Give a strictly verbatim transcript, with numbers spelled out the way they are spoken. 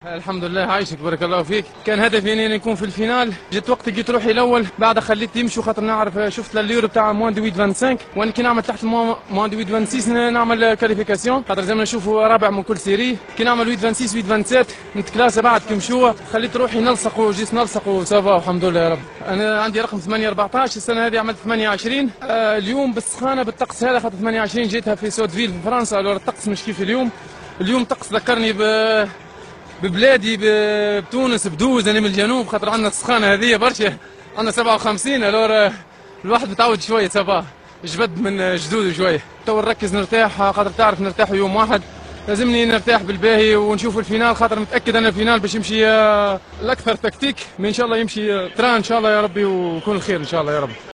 الحمد لله عايشك بارك الله فيك. كان هدفي اني نكون في الفينال. جيت وقت جيت روحي الاول بعد خليت يمشوا خاطر نعرف شفت الليورو بتاع موان دو خمسة وعشرين وانا كي نعمل تحت موان دو ستة وعشرين نعمل كاليفيكاسيون خاطر زي ما نشوفوا رابع من كل سيري. كي نعمل ستة وعشرين ستة وعشرين نتكلاسا بعد كي مشوا خليت روحي نلصق وجيت نلصق وسافا الحمد لله يا رب. انا عندي رقم ثمانية أربعطاش السنه هذه عملت ثمانية وعشرين. آه اليوم بالسخانه بالطقس هذا خاطر ثمانية وعشرين جيتها في سوتفيل في فرنسا. الطقس مش كيف اليوم. اليوم طقس ذكرني ب ببلادي بتونس بدوز. انا من الجنوب خاطر عندنا السخانه هذه برشا. عندنا سبعة وخمسين الور الواحد متعود شويه سافا جبد من جدود شويه. تو نركز نرتاح خاطر تعرف نرتاح يوم واحد. لازمني نرتاح بالباهي ونشوف الفينال خاطر متاكد ان الفينال باش يمشي الاكثر تكتيك. ان شاء الله يمشي تران ان شاء الله يا ربي ويكون الخير ان شاء الله يا رب.